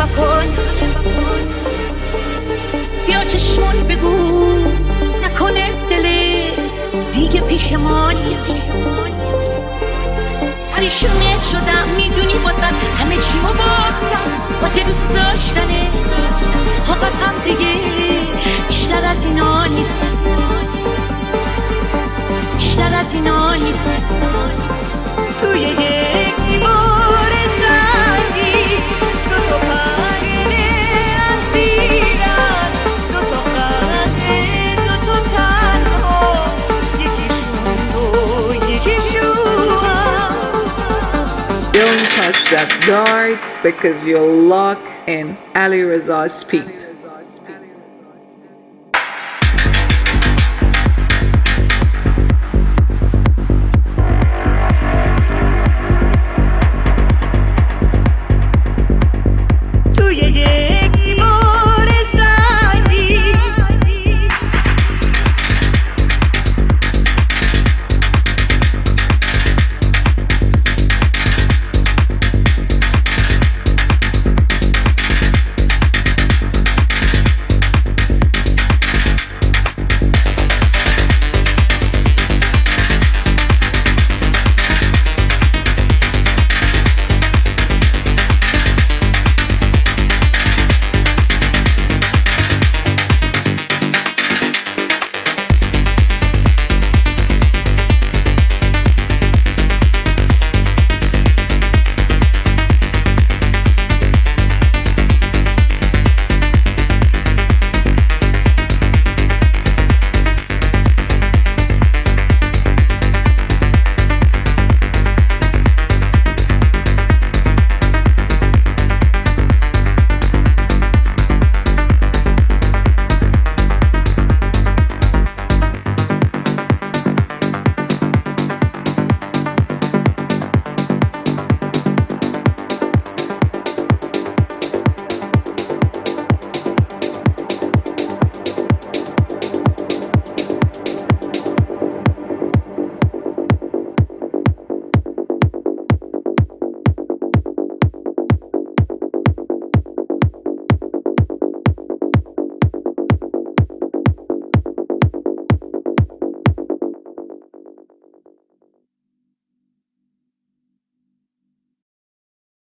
کن بیا چشمون بگو نکنه دل دیگه پیش ما نیست پریشونت شدم میدونی واسه همه چیمو باختم واسه دوست داشتنه طاقتم دیگه بیشتر از اینا نیست بیشتر از اینا نیست توی یک دیوار سنگی دو تا پنگه اسیرن دو تا خنده دو تا تنها یکیشون تو یکیشون Don't touch that dart because you'll lock in Ali Reza's speed.